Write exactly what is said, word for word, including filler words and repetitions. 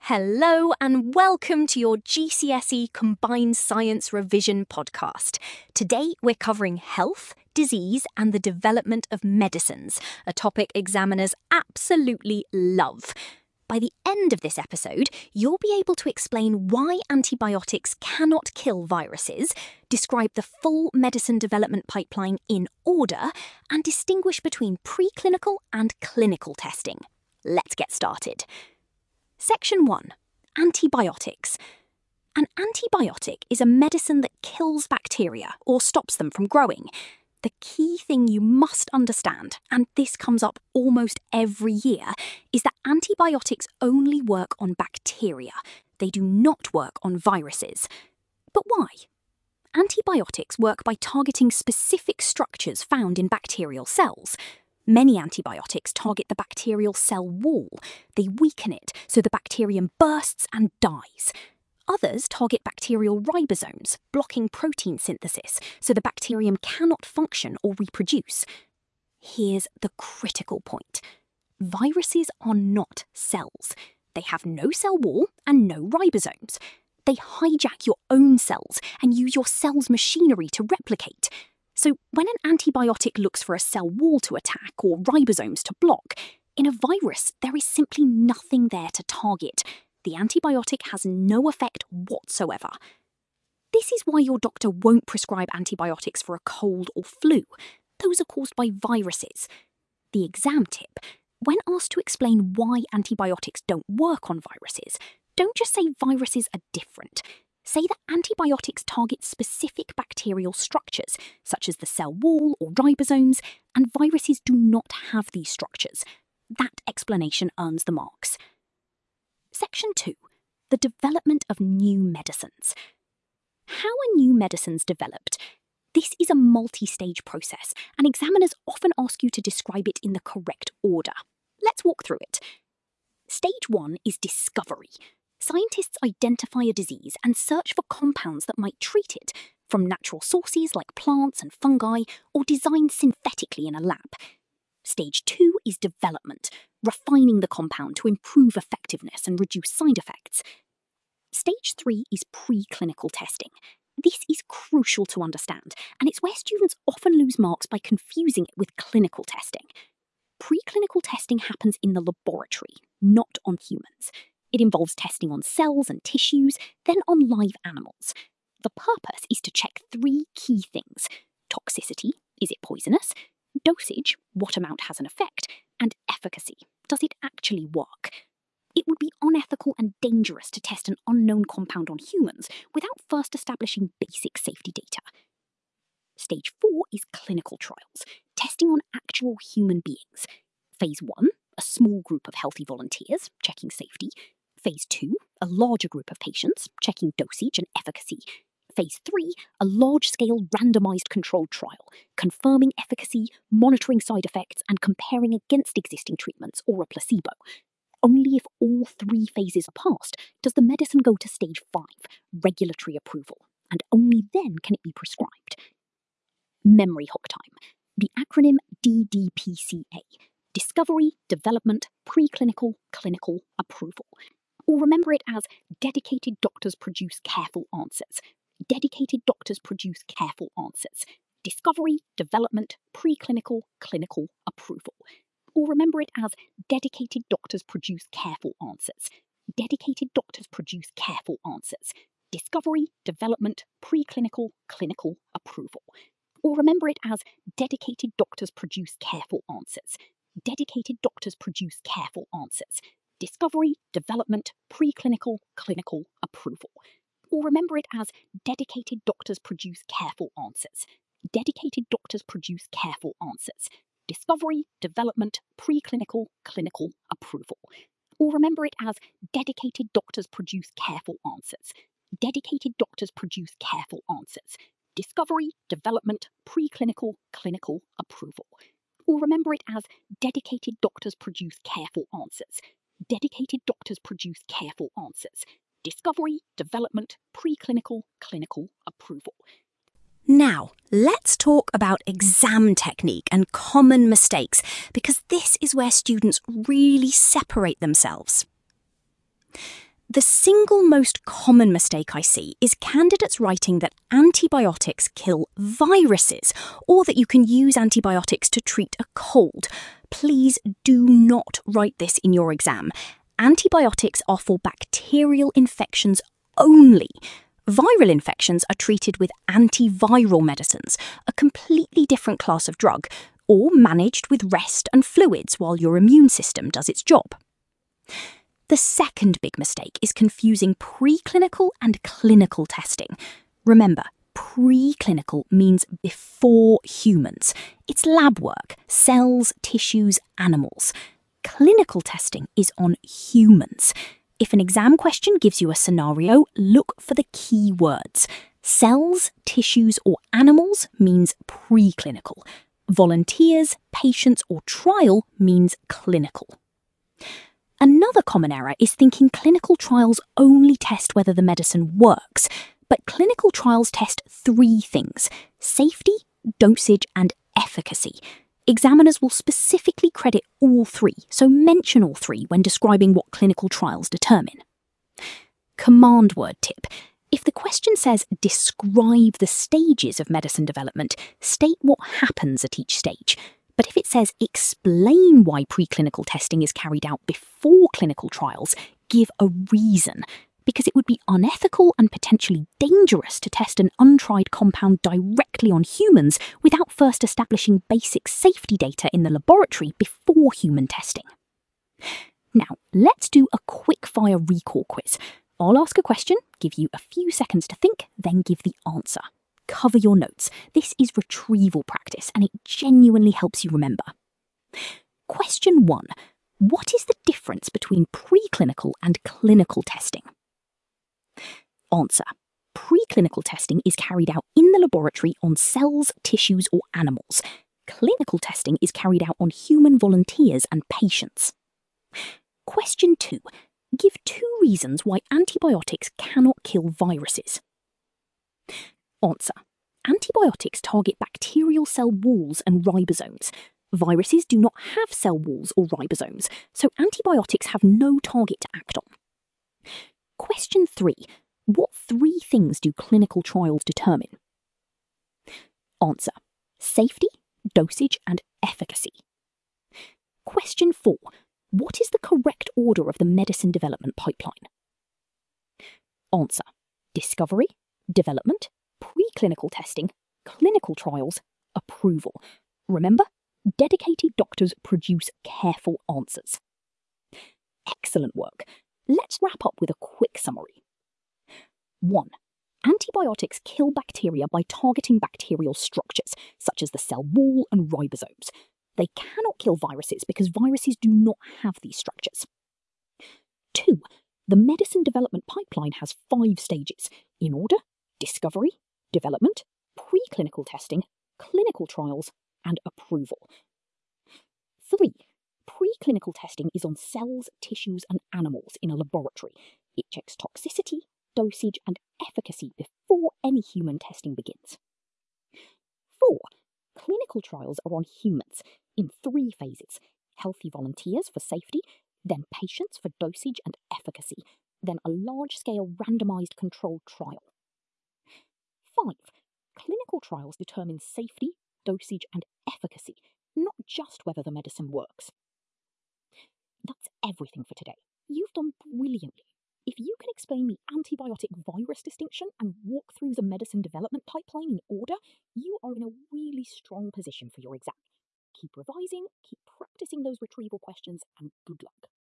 Hello and welcome to your G C S E Combined Science Revision podcast. Today we're covering health, disease and the development of medicines, a topic examiners absolutely love. By the end of this episode, you'll be able to explain why antibiotics cannot kill viruses, describe the full medicine development pipeline in order, and distinguish between preclinical and clinical testing. Let's get started. Section one. Antibiotics. An antibiotic is a medicine that kills bacteria or stops them from growing. The key thing you must understand, and this comes up almost every year, is that antibiotics only work on bacteria. They do not work on viruses. But why? Antibiotics work by targeting specific structures found in bacterial cells. Many antibiotics target the bacterial cell wall. They weaken it so the bacterium bursts and dies. Others target bacterial ribosomes, blocking protein synthesis so the bacterium cannot function or reproduce. Here's the critical point. Viruses are not cells. They have no cell wall and no ribosomes. They hijack your own cells and use your cell's machinery to replicate. So when an antibiotic looks for a cell wall to attack or ribosomes to block, in a virus there is simply nothing there to target. The antibiotic has no effect whatsoever. This is why your doctor won't prescribe antibiotics for a cold or flu. Those are caused by viruses. The exam tip: when asked to explain why antibiotics don't work on viruses, don't just say viruses are different. Say that antibiotics target specific bacterial structures, such as the cell wall or ribosomes, and viruses do not have these structures. That explanation earns the marks. Section two. The development of new medicines. How are new medicines developed? This is a multi-stage process, and examiners often ask you to describe it in the correct order. Let's walk through it. Stage one is discovery. Scientists identify a disease and search for compounds that might treat it, from natural sources like plants and fungi, or designed synthetically in a lab. Stage two is development, refining the compound to improve effectiveness and reduce side effects. Stage three is preclinical testing. This is crucial to understand, and it's where students often lose marks by confusing it with clinical testing. Preclinical testing happens in the laboratory, not on humans. It involves testing on cells and tissues, then on live animals. The purpose is to check three key things: toxicity, is it poisonous? Dosage, what amount has an effect? And efficacy, does it actually work? It would be unethical and dangerous to test an unknown compound on humans without first establishing basic safety data. Stage four is clinical trials, testing on actual human beings. Phase one, a small group of healthy volunteers, checking safety. Phase two, a larger group of patients, checking dosage and efficacy. Phase three, a large-scale randomized controlled trial, confirming efficacy, monitoring side effects, and comparing against existing treatments or a placebo. Only if all three phases are passed does the medicine go to stage five, regulatory approval, and only then can it be prescribed. Memory hook time. The acronym D D P C A. Discovery, development, preclinical, clinical, approval. Or remember it as dedicated doctors produce careful answers. Dedicated doctors produce careful answers. Discovery, development, preclinical, clinical, approval. Or remember it as dedicated doctors produce careful answers. Dedicated doctors produce careful answers. Discovery, development, preclinical, clinical, approval. Or remember it as dedicated doctors produce careful answers. Dedicated doctors produce careful answers. Discovery, development, preclinical, clinical, approval. Or remember it as dedicated doctors produce careful answers. Dedicated doctors produce careful answers. Discovery, development, preclinical, clinical, approval. Or remember it as dedicated doctors produce careful answers. Dedicated doctors produce careful answers. Discovery, development, preclinical, clinical, approval. Or remember it as dedicated doctors produce careful answers. Dedicated doctors produce careful answers. Discovery, development, preclinical, clinical, approval. Now, let's talk about exam technique and common mistakes, because this is where students really separate themselves. The single most common mistake I see is candidates writing that antibiotics kill viruses or that you can use antibiotics to treat a cold. Please do not write this in your exam. Antibiotics are for bacterial infections only. Viral infections are treated with antiviral medicines, a completely different class of drug, or managed with rest and fluids while your immune system does its job. The second big mistake is confusing preclinical and clinical testing. Remember, preclinical means before humans. It's lab work, cells, tissues, animals. Clinical testing is on humans. If an exam question gives you a scenario, look for the key words. Cells, tissues, or animals means preclinical. Volunteers, patients, or trial means clinical. Another common error is thinking clinical trials only test whether the medicine works, but clinical trials test three things: safety, dosage, and efficacy. Examiners will specifically credit all three, so mention all three when describing what clinical trials determine. Command word tip. If the question says describe the stages of medicine development, state what happens at each stage. But if it says explain why preclinical testing is carried out before clinical trials, give a reason, because it would be unethical and potentially dangerous to test an untried compound directly on humans without first establishing basic safety data in the laboratory before human testing. Now, let's do a quick-fire recall quiz. I'll ask a question, give you a few seconds to think, then give the answer. Cover your notes. This is retrieval practice and it genuinely helps you remember. Question one. What is the difference between preclinical and clinical testing? Answer. Preclinical testing is carried out in the laboratory on cells, tissues, or animals. Clinical testing is carried out on human volunteers and patients. Question two. Give two reasons why antibiotics cannot kill viruses. Answer. Antibiotics target bacterial cell walls and ribosomes. Viruses do not have cell walls or ribosomes, so antibiotics have no target to act on. Question three. What three things do clinical trials determine? Answer. Safety, dosage, and efficacy. Question four. What is the correct order of the medicine development pipeline? Answer. Discovery, development, preclinical testing, clinical trials, approval. Remember, dedicated doctors produce careful answers. Excellent work. Let's wrap up with a quick summary. one. Antibiotics kill bacteria by targeting bacterial structures, such as the cell wall and ribosomes. They cannot kill viruses because viruses do not have these structures. two. The medicine development pipeline has five stages: in order, discovery, development, preclinical testing, clinical trials, and approval. three. Preclinical testing is on cells, tissues, and animals in a laboratory. It checks toxicity, dosage, and efficacy before any human testing begins. four. Clinical trials are on humans in three phases: healthy volunteers for safety, then patients for dosage and efficacy, then a large-scale randomized controlled trial. five. Clinical trials determine safety, dosage, and efficacy, not just whether the medicine works. That's everything for today. You've done brilliantly. If you can explain the antibiotic-virus distinction and walk through the medicine development pipeline in order, you are in a really strong position for your exam. Keep revising, keep practicing those retrieval questions, and good luck.